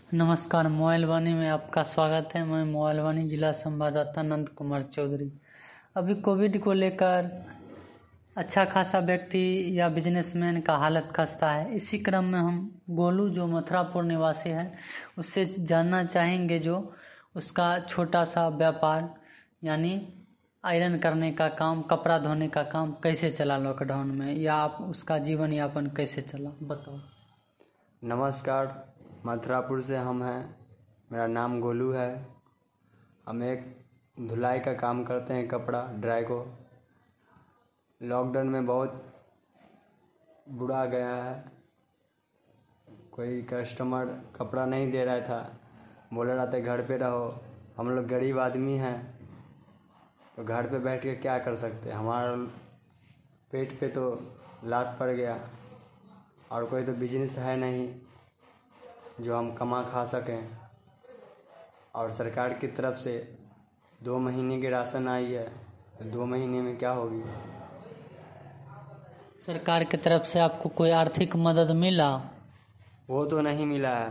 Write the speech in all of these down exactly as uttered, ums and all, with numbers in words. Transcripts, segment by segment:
नमस्कार, मोबाइल वाणी में आपका स्वागत है। मैं मोबाइल वाणी जिला संवाददाता नंद कुमार चौधरी। अभी कोविड को लेकर अच्छा खासा व्यक्ति या बिजनेसमैन का हालत खस्ता है। इसी क्रम में हम गोलू जो मथुरापुर निवासी है उससे जानना चाहेंगे जो उसका छोटा सा व्यापार यानी आयरन करने का काम, कपड़ा धोने का काम कैसे चला लॉकडाउन में, या आप उसका जीवन यापन कैसे चला, बताओ। नमस्कार, मथुरापुर से हम हैं। मेरा नाम गोलू है। हम एक धुलाई का काम करते हैं, कपड़ा ड्राई को। लॉकडाउन में बहुत बुरा गया है। कोई कस्टमर कपड़ा नहीं दे रहा था, बोल रहा था घर पे रहो। हम लोग गरीब आदमी हैं तो घर पे बैठ के क्या कर सकते हैं। हमारा पेट पे तो लात पड़ गया और कोई तो बिजनेस है नहीं जो हम कमा खा सकें। और सरकार की तरफ से दो महीने की राशन आई है तो दो महीने में क्या होगी। सरकार की तरफ से आपको कोई आर्थिक मदद मिला? वो तो नहीं मिला है।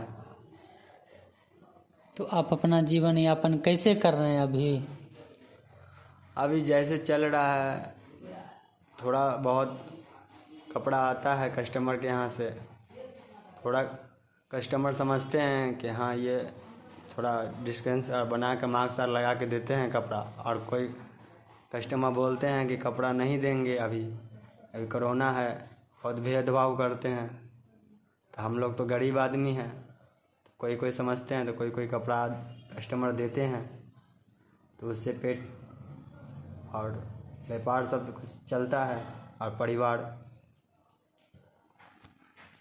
तो आप अपना जीवन यापन कैसे कर रहे हैं अभी? अभी जैसे चल रहा है, थोड़ा बहुत कपड़ा आता है कस्टमर के यहाँ से। थोड़ा कस्टमर समझते हैं कि हाँ ये थोड़ा डिस्टेंस बना के मास्क लगा के देते हैं कपड़ा। और कोई कस्टमर बोलते हैं कि कपड़ा नहीं देंगे, अभी अभी कोरोना है, बहुत भेदभाव करते हैं। तो हम लोग तो गरीब आदमी हैं, तो कोई कोई समझते हैं तो कोई कोई कपड़ा कस्टमर देते हैं, तो उससे पेट और व्यापार सब कुछ चलता है और परिवार